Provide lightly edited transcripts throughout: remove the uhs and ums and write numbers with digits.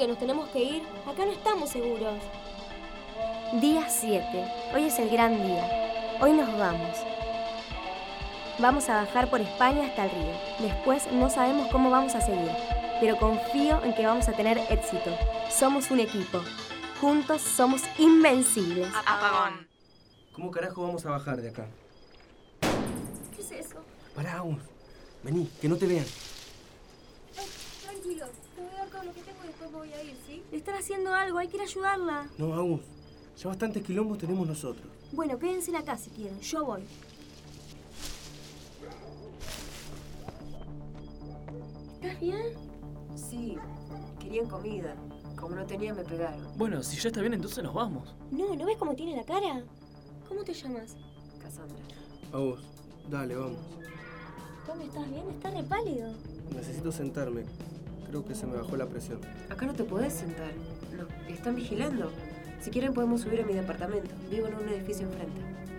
que nos tenemos que ir. Acá no estamos seguros. Día 7. Hoy es el gran día. Hoy nos vamos. Vamos a bajar por España hasta el río. Después no sabemos cómo vamos a seguir, pero confío en que vamos a tener éxito. Somos un equipo. Juntos somos invencibles. Apagón. ¿Cómo carajo vamos a bajar de acá? ¿Qué es eso? Pará, Agus. Vení, que no te vean. Ay, tranquilo. Te voy a dar todo lo que tengo y después me voy a ir, ¿sí? Le están haciendo algo, hay que ir a ayudarla. No, Agus. Ya bastantes quilombos tenemos nosotros. Bueno, quédense acá si quieren. Yo voy. ¿Estás bien? Sí, querían comida. Como no tenía, me pegaron. Bueno, si ya está bien, entonces nos vamos. No, ¿no ves cómo tiene la cara? ¿Cómo te llamas? Cassandra. Agus, dale, vamos. Tommy, ¿estás bien? Estás re pálido. Necesito sentarme. Creo que se me bajó la presión. Acá no te podés sentar. No, están vigilando. Si quieren podemos subir a mi departamento. Vivo en un edificio enfrente.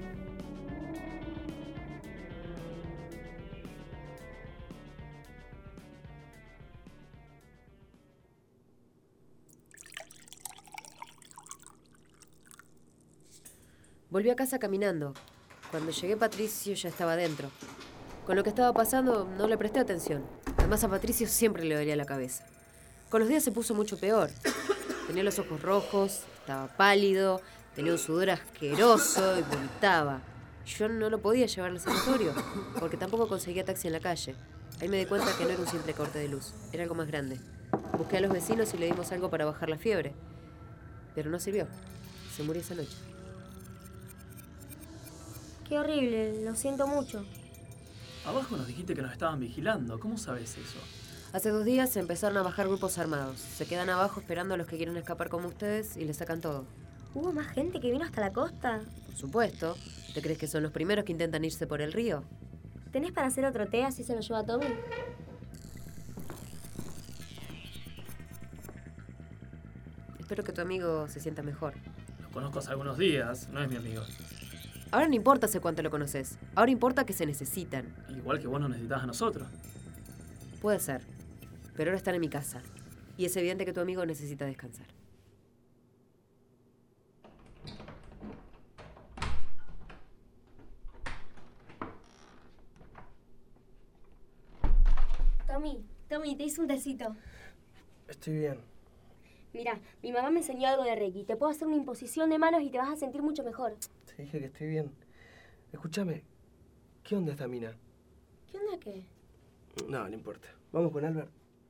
Volví a casa caminando. Cuando llegué, Patricio ya estaba dentro. Con lo que estaba pasando, no le presté atención. Además, a Patricio siempre le dolía la cabeza. Con los días se puso mucho peor. Tenía los ojos rojos, estaba pálido, tenía un sudor asqueroso y vomitaba. Yo no lo podía llevar al sanatorio, porque tampoco conseguía taxi en la calle. Ahí me di cuenta que no era un simple corte de luz, era algo más grande. Busqué a los vecinos y le dimos algo para bajar la fiebre. Pero no sirvió. Se murió esa noche. Qué horrible, lo siento mucho. Abajo nos dijiste que nos estaban vigilando. ¿Cómo sabes eso? Hace 2 días se empezaron a bajar grupos armados. Se quedan abajo esperando a los que quieren escapar como ustedes y les sacan todo. ¿Hubo más gente que vino hasta la costa? Por supuesto. ¿Te crees que son los primeros que intentan irse por el río? ¿Tenés para hacer otro té así se lo lleva Tommy? Espero que tu amigo se sienta mejor. Lo conozco hace algunos días. No es mi amigo. Ahora no importa hace cuánto lo conoces. Ahora importa que se necesitan. Igual que vos nos necesitabas a nosotros. Puede ser. Pero ahora están en mi casa. Y es evidente que tu amigo necesita descansar. Tommy, te hice un tecito. Estoy bien. Mira, mi mamá me enseñó algo de Reiki. Te puedo hacer una imposición de manos y te vas a sentir mucho mejor. Te dije que estoy bien. Escúchame, ¿qué onda esta mina? ¿Qué onda qué? No importa. Vamos con Albert.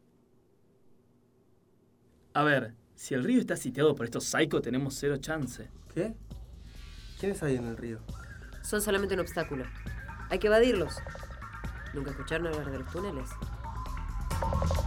A ver, si el río está sitiado por estos psychos, tenemos 0 chance. ¿Qué? ¿Quiénes hay en el río? Son solamente un obstáculo. Hay que evadirlos. ¿Nunca escucharon hablar de los túneles?